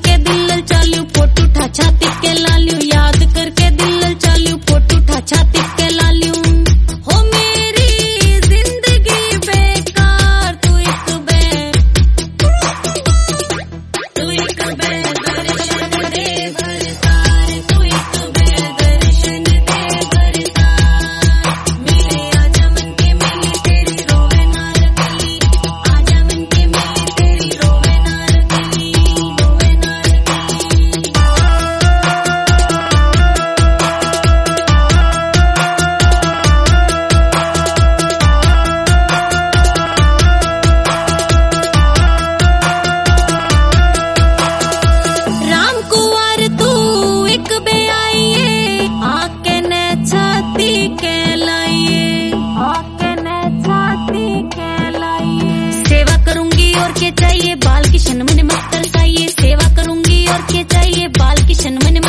करके दिल ललचालियो, फोटो ठा छाती के लालियो, याद करके दिल ललचालियो, फोटो ठा छाती के लालियो। हो मेरी जिंदगी बेकार, तू एक दर्शन दे बरसार, तू एक दर्शन दे बरसार। मेरे आजा मन के मेली तेरी रोवे नार गली, आजा मन के मेली तेरी रोवे नार गली, रोवे नार गली। राम कुंवर तू एक बे आइए, आके ने छाती के लाइए, आके ने छाती के लाइए। सेवा करूंगी और क्या चाहिए, बाल किशन मन मत तरसाइए, सेवा करूंगी और क्या चाहिए, बाल किशन मन